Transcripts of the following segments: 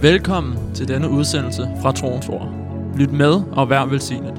Velkommen til denne udsendelse fra Troens Ord. Lyt med og vær velsignet.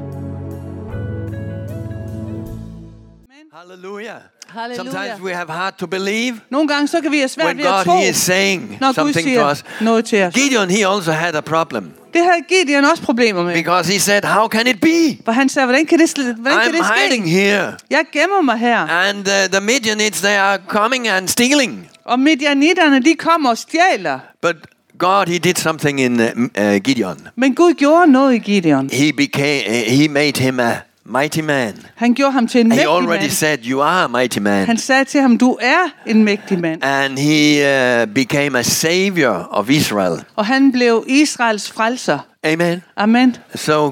Hallelujah. Halleluja. Sometimes we have hard to believe Nogle gange så kan vi have svært when ved at God tro, he is saying når Gud something to siger us. noget til os. Gideon he also had a problem Det havde Gideon også problemer med. because he said, "How can it be? For han sagde, hvordan kan det I'm hiding ske? here, Jeg gemmer mig her. and the Midianites they are coming and stealing." Og midianitterne, de kommer og stjæler. But God he did something in Gideon. Men Gud gjorde noget i Gideon. He made him a mighty man. Han gjorde ham til en He mægtig already mand. said, "You are a mighty man." Han sagde til ham, du er en mægtig mand. And he became a savior of Israel. Og han blev Israels frelser. Amen. Amen. So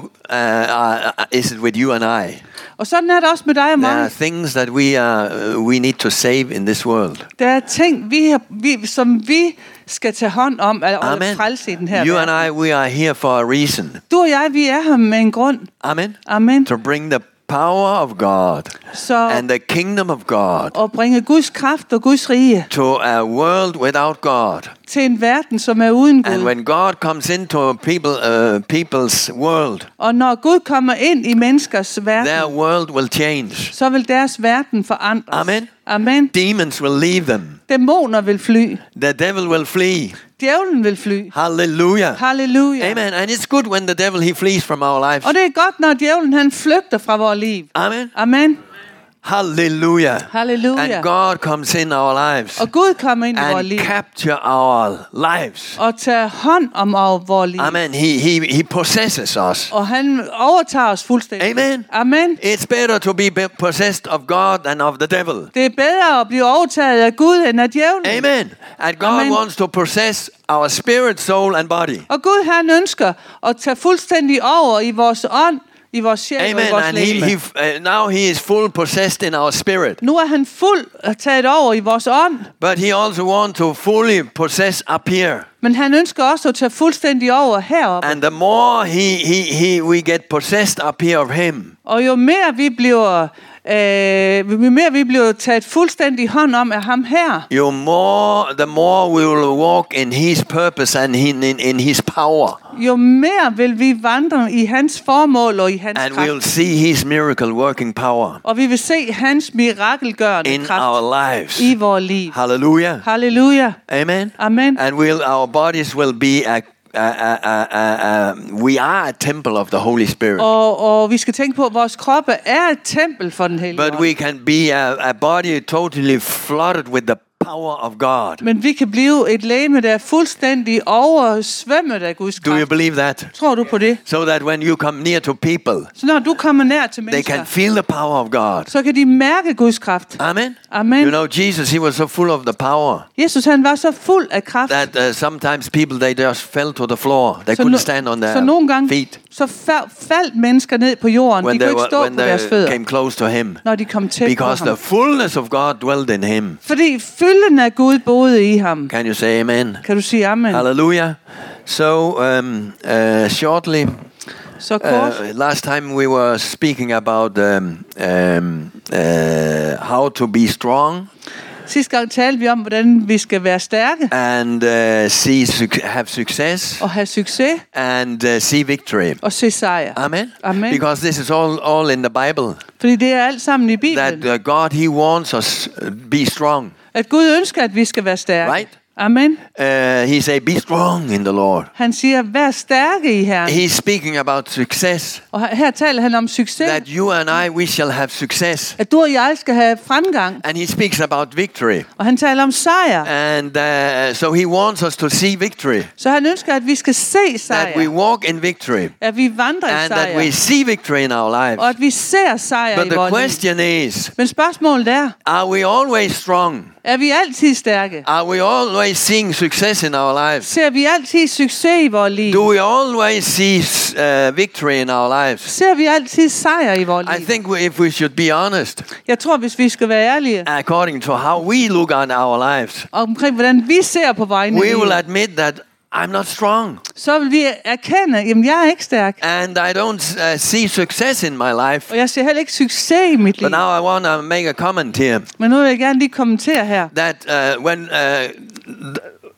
is it with you and I? Og sådan er det også med dig og There are mig. things that we need to save in this world. Der er ting, som vi skal tage hånd om og Amen. frelse i den her You verden. and I, we are here for a reason. Du og jeg, vi er her med en grund. Amen. Amen. To bring the power of God Så and the kingdom of God at bringe Guds kraft og Guds rige to a world without God. til en verden, som er uden And Gud. when God comes into people's world, Og når Gud kommer ind i menneskers their verden, world will change. så vil deres verden forandres. Amen. Amen. Demons will leave them. Dæmoner vil fly. The devil will flee. Djævlen vil fly. Hallelujah. Halleluja. Amen. And it's good when the devil he flees from our lives. Og det er godt, når djævlen han flygter fra vores liv. Amen. Amen. Hallelujah. Halleluja. And God comes in our lives Og Gud kommer ind i vores and liv capture our lives. og tager hånd om vores liv. Amen. He possesses us. Og han overtager os fuldstændig. Amen. Amen. It's better to be possessed of God than of the devil. Det er bedre at blive overtaget af Gud end af djævlen. Amen. And God Amen. wants to possess our spirit, soul and body. Og Gud han ønsker at tage fuldstændig over i vores ånd, i vores sjæl og i Amen. vores And legeme. now he is full possessed in our spirit. Nu er han fuld taget over i vores ånd, But he also wants to fully possess up here. men han ønsker også at tage fuldstændig over heroppe. And the more we get possessed up here of him, Og jo mere vi bliver taget fuldstændig hånd om af ham her, the more we will walk in his purpose and in his power. jo mere vil vi vandre i hans formål og i hans And kraft. we'll see his miracle working power Og vi vil se hans mirakelgørende in kraft our lives. i vores liv. Hallelujah. Halleluja. Amen. Amen. And our bodies will be we are a temple of the Holy Spirit. Og vi skal tænke på, at vores kroppe er et tempel for den hellige But ånd. we can be a body totally flooded with the power of God. Men vi kan blive et legeme, der er fuldstændig oversvømmet af Guds Do you kraft. believe that? Tror du på det? So that when you come near to people, Så når du kommer nær til they mennesker, can feel the power of God. så kan de mærke Guds kraft. Amen. Amen. You know, Jesus, he was so full of the power Jesus han var så fuld af kraft, that sometimes people, they just fell to the floor. They så, couldn't stand on så nogle their gange feet så faldt mennesker ned på jorden. when De kunne ikke stå when på deres they fødder, came close to him. når de kom tæt på Because the ham. fullness of God dwelled in him. Fordi fylden af Gud boede i ham. Can you say amen? Kan du sige amen? Hallelujah. So, shortly, Så kort. last time we were speaking about how to be strong Sidste gang talte vi om, hvordan vi skal være stærke and have success og have succes and see victory. og se sejr. Amen. Amen. Because this is all in the Bible. Fordi det er alt sammen i Bibelen. That God, he wants us be strong. At Gud ønsker, at vi skal være stærke. Right. Amen. He say, be strong in the Lord. Han siger, vær stærke i Herren. He's speaking about success. Og her taler han om succes. That you and I, we shall have success. At du og jeg skal have fremgang. And he speaks about victory. Og han taler om sejr. And so he wants us to see victory. Så han ønsker, at vi skal se That we sejr. walk in victory. At vi vandrer i And that we sejr. see victory in our Og lives. at vi ser sejr But i the vores liv. question is, Men spørgsmålet are we always strong? er vi altid stærke? Are we always seeing success in our lives? Ser vi altid succes i vores liv? Do we always see victory in our lives? Ser vi altid sejr i vores I liv? think if we should be honest, Jeg tror, hvis vi skal være ærlige according to how we look on our lives, omkring, hvordan vi ser på vejen i we will livet, admit that I'm not strong. så vil vi erkende, jamen jeg er ikke stærk. And I don't see success in my life. Og jeg ser heller ikke succes i mit liv. But now I want to make a comment here. Men nu vil jeg gerne lige kommentere her. That when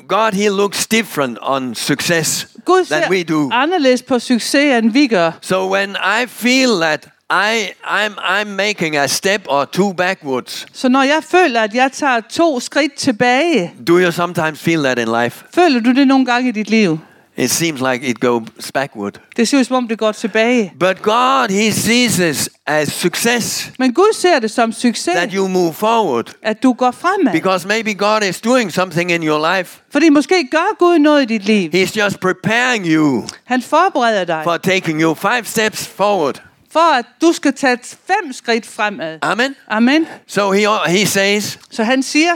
God, he looks different on success Gud than we ser do. anderledes på succes, end vi gør. So when I feel that I'm making a step or two backwards, Så når jeg føler, at jeg tager 2 skridt tilbage, do you sometimes feel that in life? føler du det nogle gange i dit liv? It seems like it goes backward. Det ser ud som om det går tilbage. But God, he sees it as success, Men Gud ser det som succes, that you move forward. at du går fremad. Because maybe God is doing something in your life. Fordi måske gør Gud noget i dit liv. He's just preparing you Han forbereder dig for taking you 5 steps forward. for, at du skal tage 5 skridt fremad. Amen. Amen. So he says Så han siger,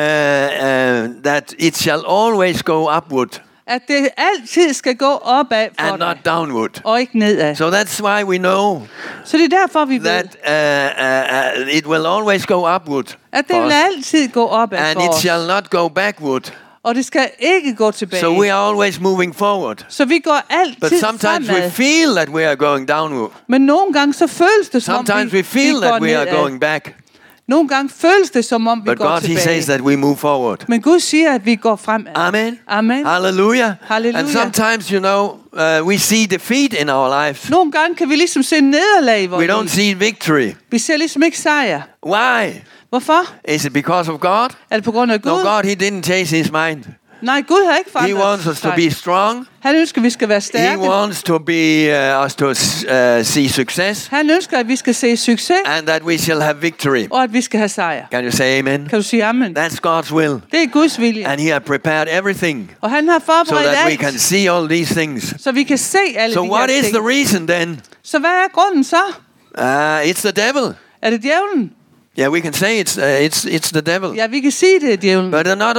that it shall always go upward at det altid skal gå opad for and not dig, downward. og ikke nedad. So that's why we know Så det er derfor, vi ved, that it will always go upward at det for vil us, altid gå opad and for it os. shall not go backward. Og det skal ikke gå tilbage. So we are always moving forward. Så vi går But altid sometimes we fremad. feel that we are going downward. Men nogle gange så føles det som om Sometimes we vi feel går that we are nedad. going back. Nogle gange føles det som om vi But går God, he says tilbage. that we move forward. Men Gud siger, at vi går fremad. Amen. Amen. Hallelujah. Hallelujah. And sometimes, you know, we see defeat in our lives. Nogle gange kan vi ligesom se nederlag i vores We don't liv. see victory. Vi ser ligesom ikke sejr. Why? Hvorfor? Is it because of God? Er det på grund af No, Gud? God, he didn't change his mind. Nej, Gud har ikke He wants forandret us to sig. be strong. Han ønsker, at vi skal være He stærke. wants to be us to see success, Han ønsker, at vi skal se succes, and that we shall have victory. og at vi skal have sejr. Can you say amen? Kan du sige amen? That's God's will. Det er Guds vilje. And he has prepared everything Og han har so forberedt that we can alt, see all these things. så vi kan se alle So de what her is ting. the reason then? Så hvad er grunden så? It's the devil. Er det djævlen? Yeah, we can say it's the devil. Ja, vi kan sige, det er djævlen. But not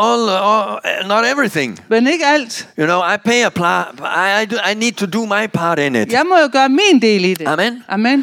not everything. Men ikke alt. You know, I pay a I need to do my part in it. Jeg må jo gøre min del i det. Amen. Amen.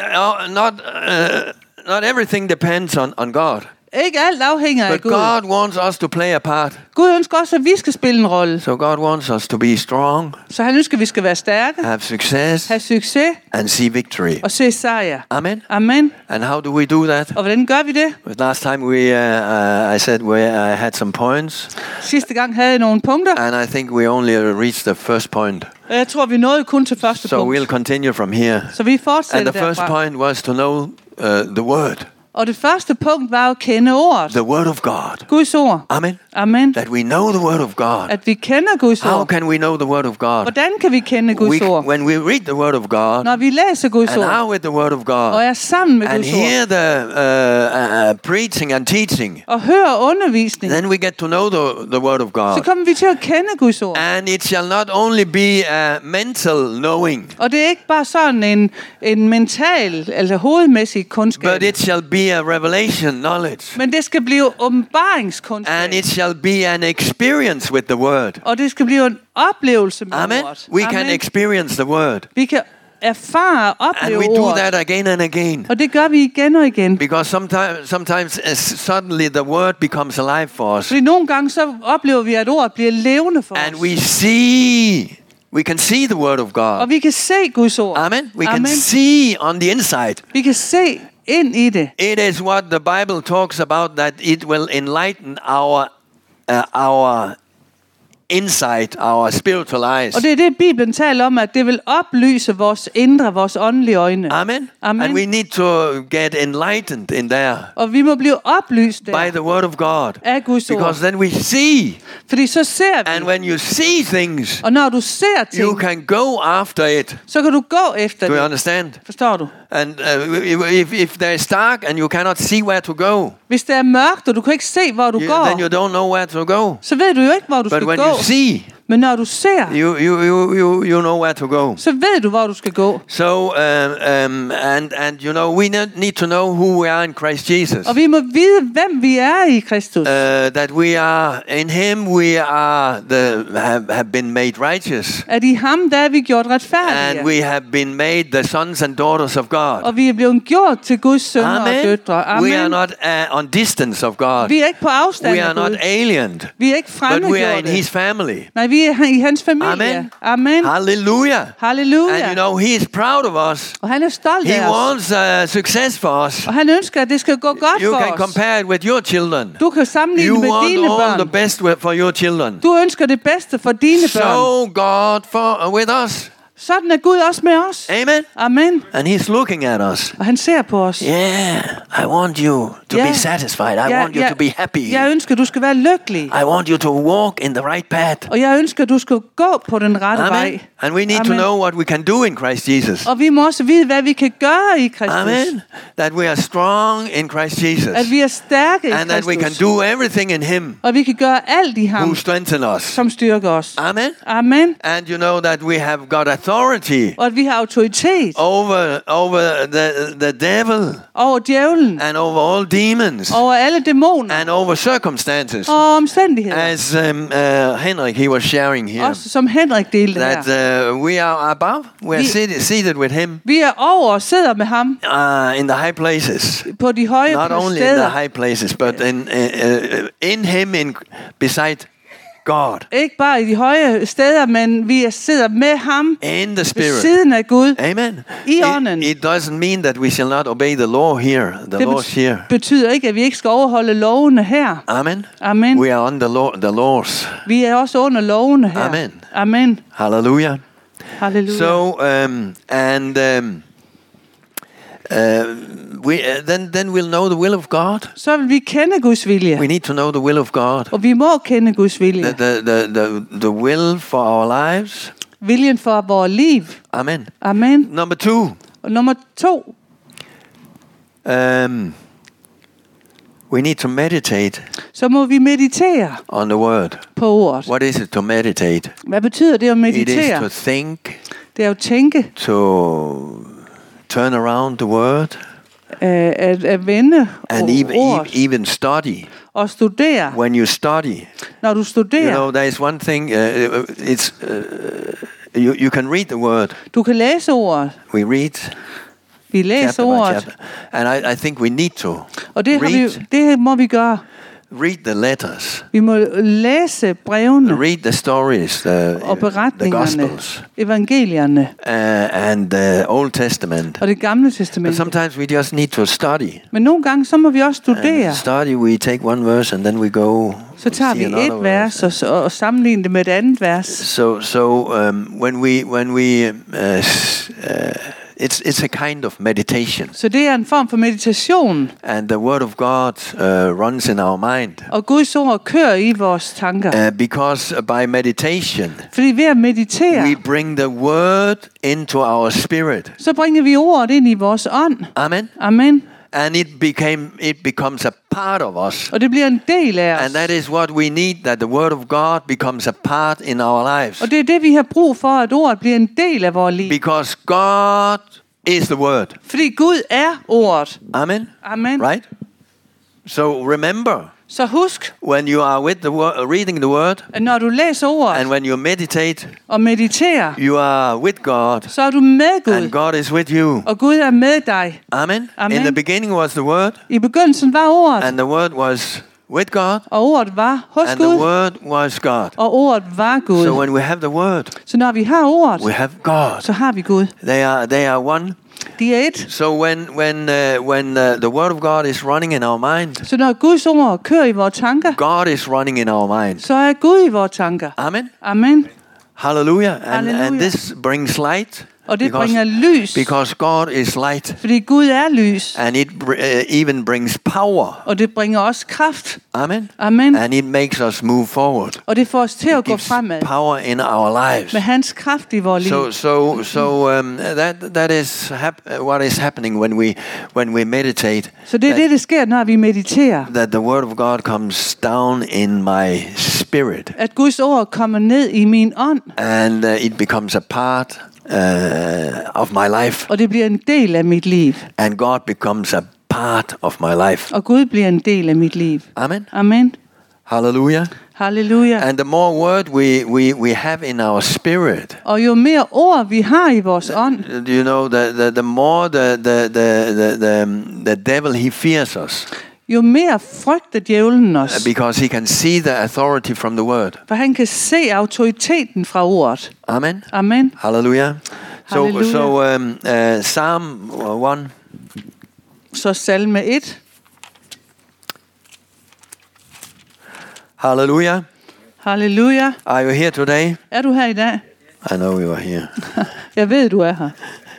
Not everything depends on God. Ikke alt afhænger af But Gud. God wants us to play a part. Gud ønsker også, at vi skal spille en rolle. So God wants us to be strong, Så han ønsker, at vi skal være stærke, have success, have succes and see victory. og se sejr. Amen. Amen. And how do we do that? Og hvordan gør vi det? Last time I said I had some points, Sidste gang havde jeg nogle punkter, and I think we only reached the first point. og jeg tror, vi nåede kun til første So punkt. we'll continue from here. Så vi And fortsætter the first derfra. point was to know the Word, Og det første punkt var at kende ordet. the Word of God. Guds ord. Amen. Amen. That we know the Word of God. At vi kender Guds How ord. can we know the Word of God? Hvordan kan vi kende Guds ord? When we read the Word of God Når vi læser Guds and ord are with the Word of og God er sammen med and Guds ord hear the preaching and teaching, og hører undervisning, then we get to know the Word of så God. kommer vi til at kende Guds ord. And it shall not only be a mental knowing, Og det er ikke bare sådan en mental eller hovedmæssig kundskab, but it shall be a revelation knowledge. men det skal blive åbenbaringskundskab. And it shall be an experience with the Word. Og det skal blive en oplevelse med Amen. ordet. We can experience the Word. Vi kan erfare og And opleve we do ordet. that again and again. Og det gør vi igen og igen. Because sometimes suddenly the Word becomes alive for us. Fordi nogle gange så oplever vi, at ordet bliver levende for And os. we can see the Word of God. Og vi kan se Guds ord. Amen. We can Amen. see on the inside. Vi kan se ind i det. It is what the Bible talks about, that it will enlighten our insight, our spiritual eyes. Og det er det, Bibelen taler om, at det vil oplyse vores indre, vores åndelige øjne. Amen. Amen. And we need to get enlightened in there Og vi må blive oplyst by der the Word of God. af Guds ord. Because then we see. Fordi så ser And vi. when you see things, Og når du ser you ting, can go after it. så kan du gå efter Do you det. understand? Forstår du? And if there is dark and you cannot see where to go, Hvis det er mørkt, og du kan ikke se, hvor du then går, you don't know where to go. så ved du jo ikke, hvor du But skal when gå. you see, Men når du ser, you know where to go. så ved du, hvor du skal gå. So and you know, we need to know who we are in Christ Jesus. Og vi må vide, hvem vi er i Kristus. That we are in Him. We are have been made righteous, At i ham, der er vi gjort and retfærdige. we have been made the sons and daughters of God. Og vi er blevet gjort til Guds sønner og Amen. døtre. We are Amen. not on distance of God. Vi er ikke på afstand We af are not Gud. alien, Vi er ikke but we are in fremmedgjorte. His family. Nej, vi vi er i hans familie. Amen. Amen. Hallelujah. Halleluja. And you know, he is proud of us. Og han er stolt He af os. wants success for us. Og han ønsker, at det skal gå godt You for can os. compare it with your children. Du kan sammenligne You det med want dine all the børn. best for your children. Du ønsker det bedste for dine børn. So God with us. Sådan er Gud også med os. Amen. Amen. And he's looking at us. Og han ser på os. Yeah, I want you to Ja. be satisfied. I want you to be happy. Jeg ønsker, du skal være lykkelig. I want you to walk in the right path. Og jeg ønsker, du skal gå på den rette Amen. vej. And we need to Amen. know what we can do in Christ Jesus. Og vi må også vide, hvad vi kan gøre i Kristus. Amen. That we are strong in Christ Jesus. At vi er stærke i And that we can Kristus. do everything in him Og vi kan gøre alt i ham, who strengthens us. som styrker os. Amen. Amen. And you know that we have got authority Og at vi har autoritet over the devil over djævlen, and over all demons over alle dæmoner and over circumstances. og omstændigheder. As Henrik, he was sharing here, Også som Henrik delte that her. we are above, we are seated with him Vi er over og sidder med ham in the high places. på de høje Not only in steder. the high places, but in him, beside God, Ikke bare i de høje steder, men vi sidder med ham in the ved Spirit. siden af Gud. Amen. I ånden. It doesn't mean that we shall not obey the law here. The Det laws here. betyder ikke, at vi ikke skal overholde lovene her. Amen. Amen. We are on the laws. Vi er også under lovene her. Amen. Amen. Hallelujah. Halleluja. So then we'll know the will of God. Så vil vi kende Guds vilje. We need to know the will of God. Og vi må kende Guds vilje. The will for our lives. Viljen for vores liv. Amen. Amen. Number 2. Og nummer 2. We need to meditate Så må vi meditere on the word. på ordet. What is it to meditate? Hvad betyder det at It is meditere? to think, Det er at tænke, to turn around the word, at vende and ordet even study. og studere. When you study, Når du you studerer, know, there is one thing. You can read the word. du kan læse ordet. We read Vi læser chapter by ordet, chapter, and I think we need to og det, read det må vi gøre. read the letters, Vi må læse brevene read the stories, og the beretningerne, Gospels, evangelierne and the Old Testament. og det gamle But testamente. sometimes we just need to study. Men nogle gange, så må vi også studere. And study, we take one verse and then we go. Så tager vi see another et vers og sammenligner det med et andet vers. So when we it's a kind of meditation, Så det er en form for meditation, and the word of God runs in our mind. og Guds ord kører i vores tanker. Because by meditation, Fordi ved at meditere, we bring the word into our spirit. så bringer vi ordet ind i vores ånd. Amen. Amen. And it becomes a part of us. Og det bliver en del af And os. that is what we need, that the word of God becomes a part in our lives. Og det er det, vi har brug for, at ordet bliver en del af vores liv. Because God is the word. Fordi Gud er ordet. Amen. Amen. Right? So remember, Så husk, when you are with the word, reading the word, at når du læser ordet and when you meditate, og mediterer, you are with God, så er du med and Gud. God is with you. Og Gud er med dig. Amen. Amen. In the beginning was the word, I begyndelsen var ordet, and the word was with God, og ordet var hos and the Gud, word was God. og ordet var Gud. So when we have the word, Så når vi har ordet, we have God. så har vi Gud. They are one. De er et. So when the word of God is running in our mind, Så når Guds ord kører i vores tanker, God is running in our mind. så er Gud i vores tanker. Amen. Amen. Hallelujah. And Hallelujah. this brings light. Og det bringer lys, Because God is light, fordi Gud er lys. and it even brings power. Og det bringer også kraft. Amen. Amen. And it makes us move forward. Og det får os til at gå Gives fremad power in our lives. med hans kraft i vores liv. So that is what is happening when we meditate. Så det er det, der sker, når vi mediterer. That the word of God comes down in my spirit, At Guds ord kommer ned i min ånd, and it becomes a part of my life, og det bliver en del af mit liv. and God becomes a part of my life. Og Gud bliver en del af mit liv. Amen. Amen. Hallelujah. Halleluja. And the more word we have in our spirit, Og jo mere ord vi har i vores ånd, you know, the more the devil, he fears us. jo mere frygter djævlen os. because he can see the authority from the word. For han kan se autoriteten fra ordet. Amen. Amen. Hallelujah. Hallelujah. So Psalm 1. Så salme 1. Hallelujah. Halleluja. Are you here today? Er du her i dag? I know you are here. Jeg ved, du er her.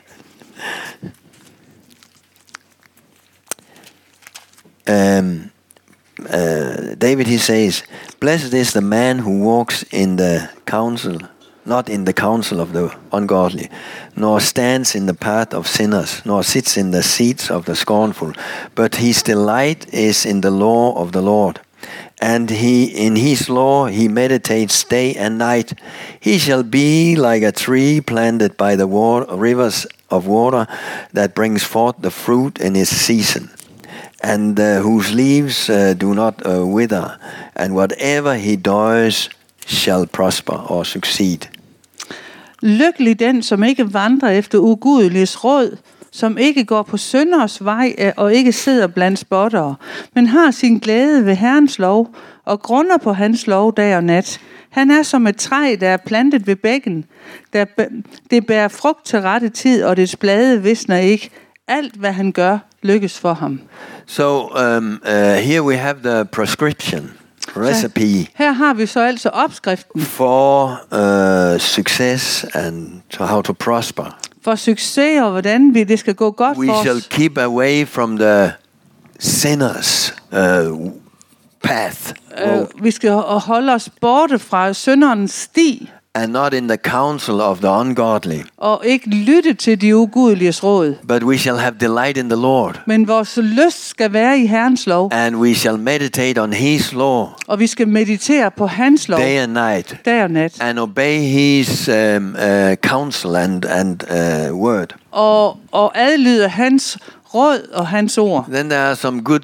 David, he says, "Blessed is the man who walks in the counsel, not in the counsel of the ungodly, nor stands in the path of sinners, nor sits in the seats of the scornful, but his delight is in the law of the Lord. And in his law he meditates day and night. He shall be like a tree planted by the rivers of water that brings forth the fruit in its season, and whose leaves do not wither, and whatever he does shall prosper or succeed." Lykkelig den, som ikke vandrer efter ugudeliges råd, som ikke går på synders vej og ikke sidder blandt spottere, men har sin glæde ved Herrens lov og grunder på hans lov dag og nat. Han er som et træ, der er plantet ved bækken. Det bærer frugt til rette tid, og dets blade visner ikke. Alt, hvad han gør, lykkes for ham. So here we have the prescription, recipe Her har vi så altså opskriften for success and how to prosper. for succes og hvordan det skal gå godt We for shall os. keep away from the sinners' path, Vi skal holde os borte fra synderens sti and not in the counsel of the ungodly. og ikke lytte til de ugudeliges råd. But we shall have delight in the Lord, Men vores lyst skal være i Herrens lov, and we shall meditate on His law og vi skal meditere på hans lov day and night, dag og nat. and obey His counsel and word. Og adlyde hans råd og hans ord. Then there are some good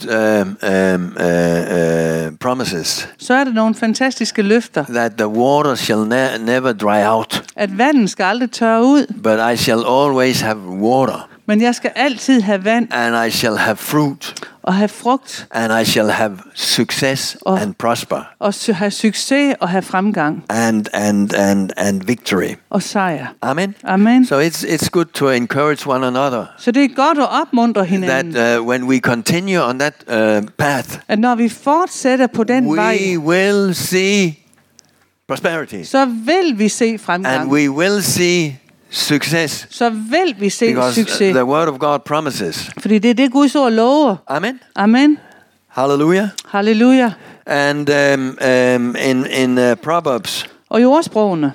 promises Så er der nogle fantastiske løfter, that the water shall never dry out, at vandet skal aldrig tørre ud, but I shall always have water, men jeg skal altid have vand and I shall have fruit, og have frugt and I shall have success Oh. and prosper og have succes og have fremgang and victory. og sejr. Amen. Amen. So it's good to encourage one another Så det er godt at opmuntre hinanden, that when we continue on that path, at når vi fortsætter på den vej, we will see prosperity, så vil vi se and fremgang. we will see success, Så vil vi se because succes. the word of God promises. Fordi det er det, Guds ord lover. Amen. Amen. Hallelujah. Halleluja. And in Proverbs Og i ordsprogene,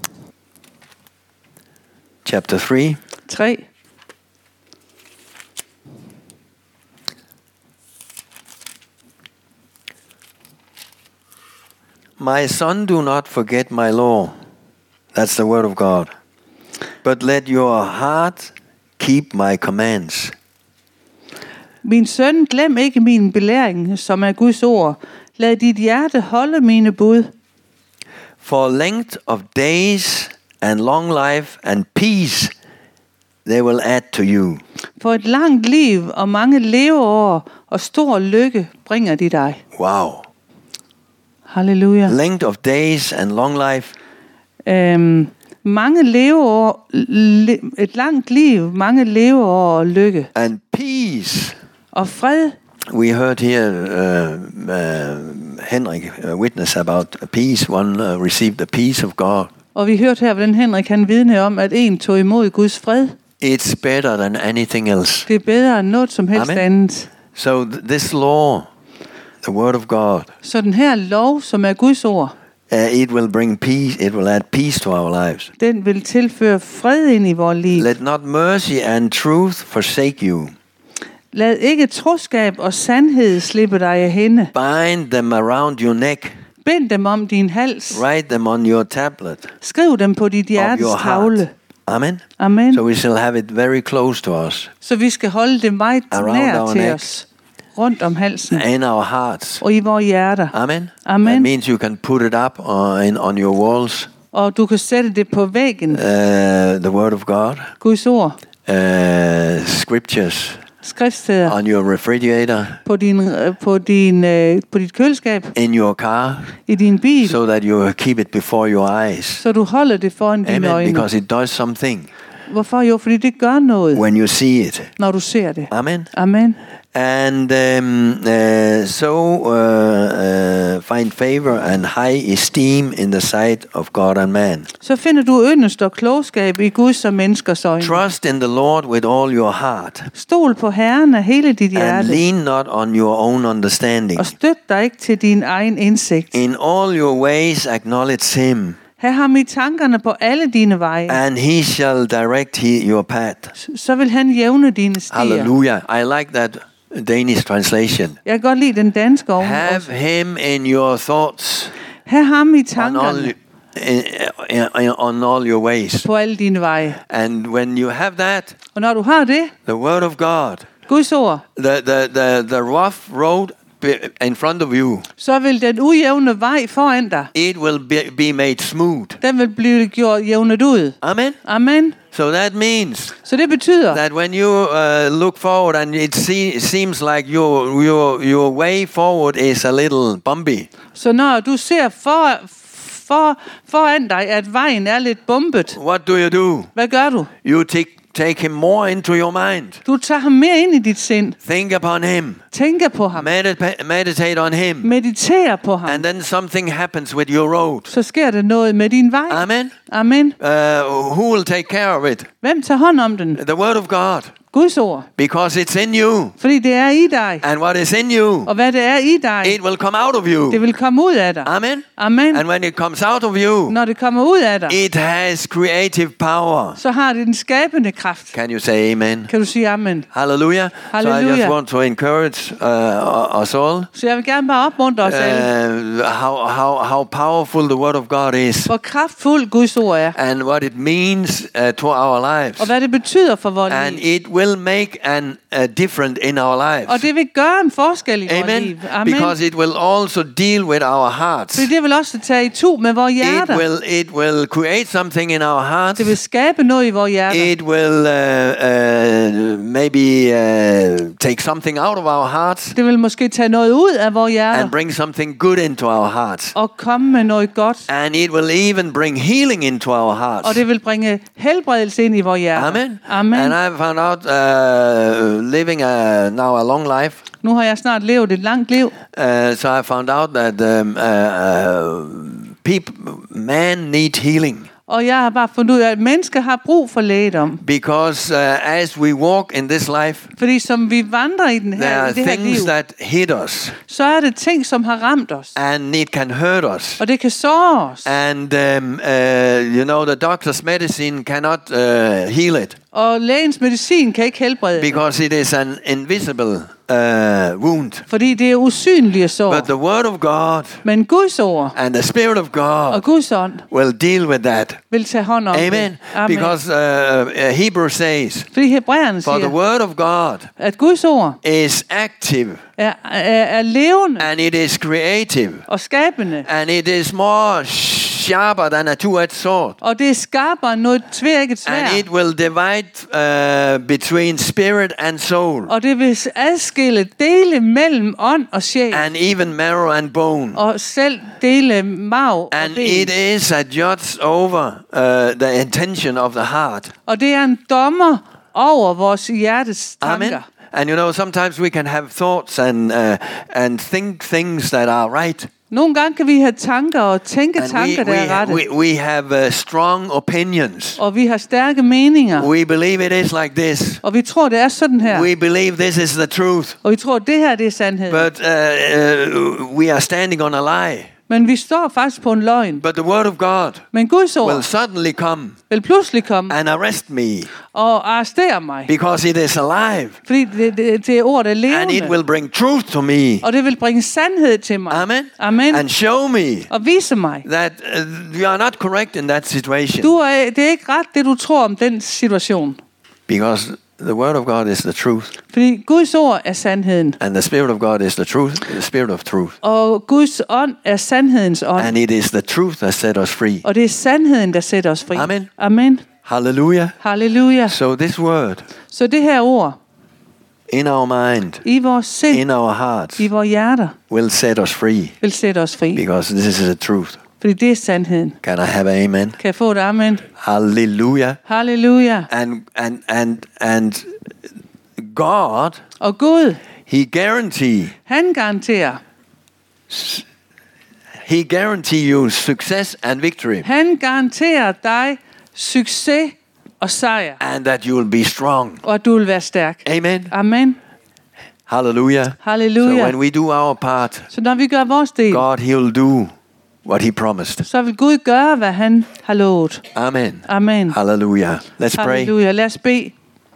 chapter 3, 3. "My son, do not forget my law." That's the word of God. "But let your heart keep my commands." Min søn, glem ikke min belæring, som er Guds ord. Lad dit hjerte holde mine bud. "For length of days and long life and peace they will add to you." For et langt liv og mange leveår og stor lykke bringer de dig. Wow. Halleluja. Length of days and long life. Mange leveår, et langt liv, mange leveår og lykke. And peace. Og fred. We heard here Henrik witness about peace. One received the peace of God. Og vi hørte her, hvordan Henrik han vidne om, at en tog imod Guds fred. It's better than anything else. Det er bedre end noget som helst Amen. andet. So this law, the word of God, Så den her lov, som er Guds ord, it will bring peace. It will add peace to our lives. den vil tilføre fred ind i vores liv. Let not mercy and truth forsake you. Lad ikke troskab og sandhed slippe dig af hænde. Bind them around your neck. Bind dem om din hals. Write them on your tablet Skriv dem på dit of hjertes your tavle. heart. Amen. Amen. So we shall have it very close to us, Så vi skal holde det meget Around nær our til neck. os. Rundt om halsen. in our hearts. Og i vores hjerter. Amen. Amen. That means you can put it up on your walls. Og du kan sætte det på væggen. The word of God, Guds ord. scriptures, skriftsteder on your refrigerator, på dit køleskab, in your car, i din bil, so that you keep it before your eyes. så du holder det foran dine Amen. øjne. Because it does something Hvorfor? Jo, fordi det gør noget, when you see it. når du ser det. Amen. Amen. And find favor and high esteem in the sight of God and man. Så finder du yndest og klogskab i Guds og menneskers øjne. Trust in the Lord with all your heart, Stol på Herren af hele dit and hjerte, lean not on your own understanding. og støt dig ikke til din egen indsigt. In all your ways acknowledge him, Hav ham i tankerne på alle dine veje, and he shall direct your path. så vil han jævne dine stier. Hallelujah. I like that Danish translation. Jeg kan godt lide den danske Have også. him in your thoughts Hav ham i on tankerne on all your ways. på alle dine veje. And when you have that, Og når du har det, the word of God, Guds ord, the rough road in front of you, så vil den ujævne vej foran dig, it will be made smooth. den vil blive gjort jævnet ud. Amen. Amen. So that means Så det betyder, that when you look forward and it seems like your way forward is a little bumpy, så når du ser foran dig, at vejen er lidt bumpet, what do? hvad gør du? You take him more into your mind. Du tager ham mere ind i dit sind. Think upon him. Tænker på ham. Meditate on him. Mediterer på ham. And then something happens with your road. Så sker der noget med din vej. Amen. Amen. Who will take care of it? Hvem tager hånd om den? The word of God. Guds ord. Because it's in you. Fordi det er i dig. And what is in you, Og hvad det er i dig, it will come out of you. det vil komme ud af dig. Amen. Amen. And when it comes out of you, Når det kommer ud af dig, it has creative power. så har det den skabende kraft. Can you say amen? Kan du sige amen? Hallelujah. So I Hallelujah. just want to encourage us all. Så jeg vil gerne bare opmuntre os alle. How powerful the word of God is, Hvor kraftfuld Guds ord er. and what it means to our lives. Og hvad det betyder for vores And liv. it will make an difference in our lives. Og det vil gøre en forskel i vores liv. Amen. Amen. Because it will also deal with our hearts. Fordi det vil også tage i tu med vores hjerter. It will create something in our hearts. Det vil skabe noget i vores hjerter. It will maybe take something out of our hearts Det vil måske tage noget ud af vores hjerter. and bring something good into our hearts. Og komme med noget godt. And it will even bring healing into our hearts. Og det vil bringe helbredelse ind i vores hjerter. Amen. Amen. And I found out living now a long life. Nu har jeg snart levet et langt liv. So I found out that man need healing. Og jeg har bare fundet ud af, at mennesker har brug for lægedom. Because as we walk in this life, Fordi som vi vandrer i there det are her liv, things that hit us, så er det ting, som har ramt os. and it can hurt us. Og det kan såre os. And the doctor's medicine cannot heal it Og lægens medicin kan ikke helbrede det. because it is an invisible wound. Fordi det er usynlige sår. But the word of God Men Guds ord and the Spirit of og God Guds ånd will deal with that. vil tage hånd om Amen. det. Amen. Because Hebrews says, Fordi Hebræerne for the siger, word of God at Guds ord is active, er levende and it is creative, og skabende. and it is more sharper than a two-edged sword. Og det er skarpere end noget tvækket sværd. And it will divide between spirit and soul, Og det vil adskille, dele mellem ånd og sjæl. and even marrow and bone. Og selv dele marv og And ben. it is a judge over the intention of the heart. Og det er en dommer over vores hjertes Amen. tanker. And sometimes we can have thoughts and think things that are right. Nogle gange kan vi have tanker og tænke And tanker, der er rette. we have strong opinions. Og vi har stærke meninger. We believe it is like this. Og vi tror, det er sådan her. We believe this is the truth. Og vi tror, det her det er sandhed. But we are standing on a lie. Men vi står faktisk på en løgn. But the word of God Men Guds ord will suddenly come vil pludselig komme and arrest me og arrestere mig. because it is alive. Fordi det er ord, der er And it levende. will bring truth to me. Og det vil bringe sandhed til mig. Amen. Amen. And show me Og vise mig. that you are not correct in that situation. Det er ikke ret, det du tror om den situation. Because the word of God is the truth. Fordi Guds ord er sandheden. And the Spirit of God is the truth, the Spirit of truth. Og Guds ånd er sandhedens ånd. And it is the truth that set us free. Og det er sandheden, der sætter os fri. Amen. Amen. Hallelujah. Halleluja. So this word Så det her ord in our mind, i vores sind, in our hearts, i vores hjerter, will set us free. vil sætte os fri. Because this is the truth. Fordi det er sandheden. Can I have an amen? Kan jeg få et amen? Hallelujah. Halleluja. And God, Og Gud, He guarantee you success and victory, han garanterer dig succes og sejr. and that you will be strong. Og at du vil være stærk. Amen. Amen. Hallelujah. Halleluja. So when we do our part, Så når vi gør vores del, God, He will do what He promised. så vil Gud gøre, hvad han har lovet. Amen. Amen. Hallelujah. Let's pray. Halleluja. Lad os bede.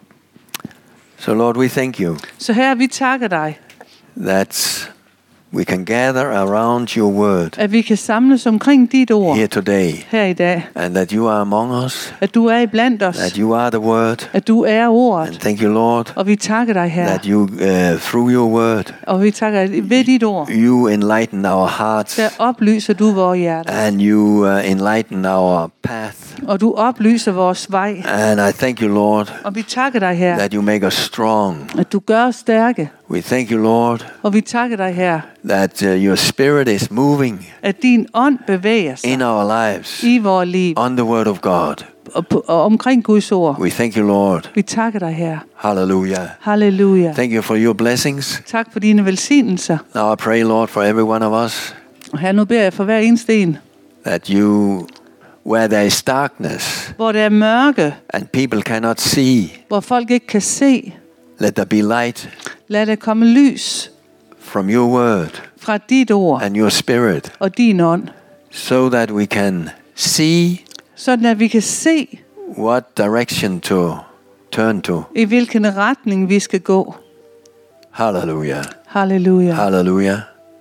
So Lord, we thank you Så Herre, vi takker dig, that we can gather around your word at vi kan samles omkring dit ord here today, her i dag. and that you are among us, At du er iblandt os. that you are the word. At du er And ordet. thank you, Lord, Og vi takker dig, Herre. that you, through your word, Og vi takker dig ved dit ord. you enlighten our hearts, Der oplyser du vores hjerte. and you enlighten our path. Og du oplyser vores vej. And I thank you, Lord, Og vi takker dig, Herre, that you make us strong. at du gør os stærke. We thank you, Lord, Og vi takker dig, Herre, that your spirit is moving at din ånd bevæger sig in our lives i vores liv on the word of God. og omkring Guds ord. We thank you, Lord. Vi takker dig, Herre. Hallelujah. Halleluja. Thank you for your blessings. Tak for dine velsignelser. Now I pray, Lord, for every one of us, Og her nu beder jeg for hver eneste en, that you, where there is darkness hvor der er mørke, and people cannot see, hvor folk ikke kan se, let there be light lad der komme lys from your word fra dit ord and your spirit, og din ånd, so that we can see sådan at vi kan se, what direction to turn to. i hvilken retning vi skal gå. Hallelujah. Halleluja. Hallelujah.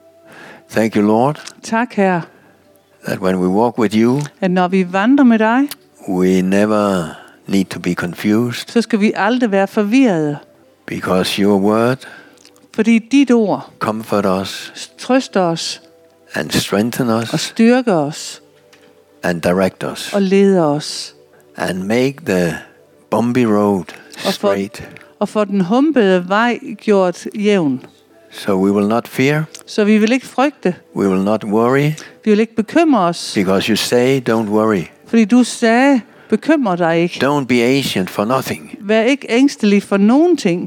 Thank you, Lord, Tak, Herre, that when we walk with you, at når vi vandrer med dig, we never need to be confused, så skal vi aldrig være forvirrede, because your word fordi dit ord comfort us trøster os and strengthen og us styrker os and direct us og leder os and make the bumpy road straight, og får den humpede vej gjort jævn. so we will not fear, Så vi vil ikke frygte, we will not worry, vi vil ikke bekymre os, because you say don't worry, fordi du sagde, bekymre dig ikke. don't be anxious for nothing, Vær ikke ængstelig for nogen ting.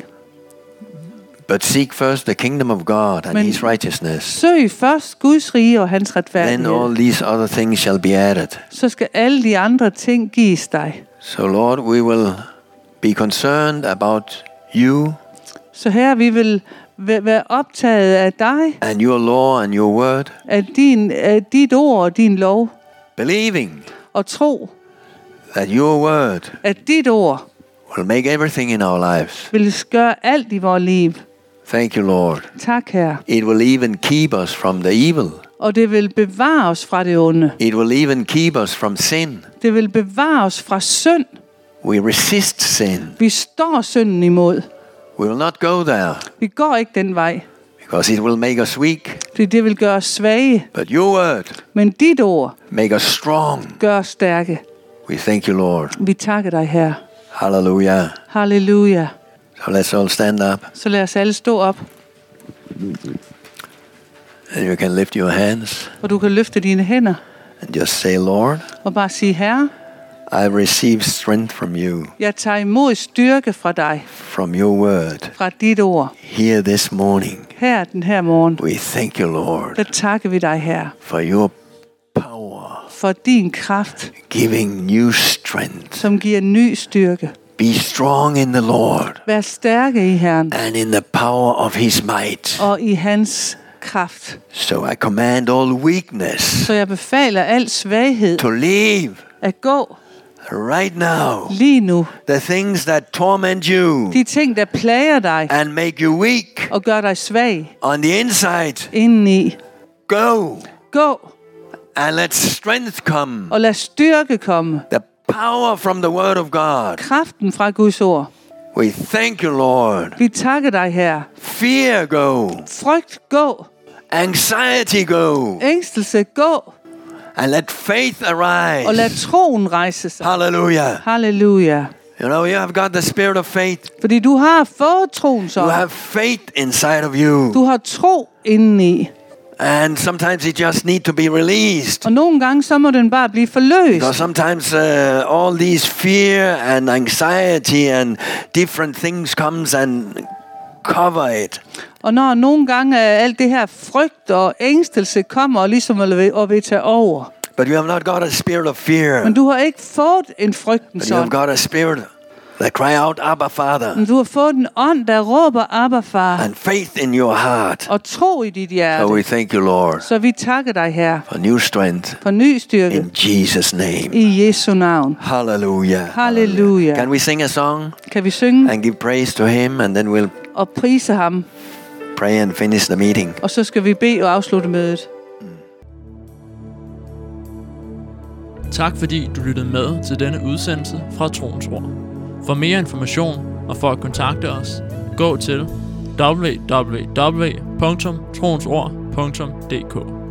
but seek first the kingdom of God and Men- his righteousness, Søg først Guds rige og hans then retfærdighed. all these other things shall be added. Så skal alle de andre ting gives dig. So Lord, we will be concerned about you Så her vi vil være optaget af dig, and your law and your word, af dit ord og din lov, believing og tro, that your word at dit ord will make everything in our lives. vil gøre alt i vores liv. Thank you, Lord. Tak, Herre. It will even keep us from the evil. Og det vil bevare os fra det onde. It will even keep us from sin. Det vil bevare os fra synd. We resist sin. Vi står synden imod. We will not go there, Vi går ikke den vej, because it will make us weak. fordi det vil gøre os svage. But your word Men dit ord make us strong. gør os stærke. We thank you, Lord. Vi takker dig, Herre. Hallelujah. Halleluja. So let's all stand up, Så lad os alle stå op, and you can lift your hands og du kan løfte dine hænder and just say, Lord, og bare sige, Herre, I receive strength from you, jeg tager imod styrke fra dig, from your word. fra dit ord. Here this morning, Her den her morgen, we thank you, Lord, der takker vi dig, Herre, for your power, for din kraft, giving new strength. som giver ny styrke. Be strong in the Lord Vær stærke i Herren and in the power of his might. og i hans kraft. So I command all weakness Så jeg befaler al svaghed to leave at gå right now. lige nu. The things that torment you De ting, der plager dig and make you weak og gør dig svag on the inside, indeni, go gå and let strength come. og lad styrke komme. The power from the word of God. Kraften fra Guds ord. We thank you, Lord. Vi takker dig, Herre. Fear go. Frygt, gå. Anxiety go. Ængstelse, gå. And let faith Og lad arise. troen rejse sig. Hallelujah. Halleluja. You know, you have got the spirit of faith. Fordi du har fået troens You ånd. have faith inside of you. Du har tro indeni. And sometimes it just need to be released. Og nogle gange, så må den bare blive forløst. Because sometimes all these fear and anxiety and different things comes and cover it. Og når nogle gange alt det her frygt og ængstelse kommer og ligesom og vil tage over. But you have not got a spirit of fear. Men du har ikke fået en frygtens But you have ånd. got a spirit that cry out, Abba, Father. Men du har fået en ånd, der råber Abba, far. And faith in your heart. Og tro i dit hjerte. So we thank you, Lord, Så vi takker dig her for new strength for ny styrke in Jesus' name. i Jesu navn. Hallelujah. Halleluja. Can we sing a song Kan vi synge and give praise to Him, and then we'll og prise ham, pray and finish the meeting? og så skal vi bede og afslutte mødet. Tak fordi du lyttede med til denne udsendelse fra Troens Ord. For mere information og for at kontakte os, gå til www.troensord.dk.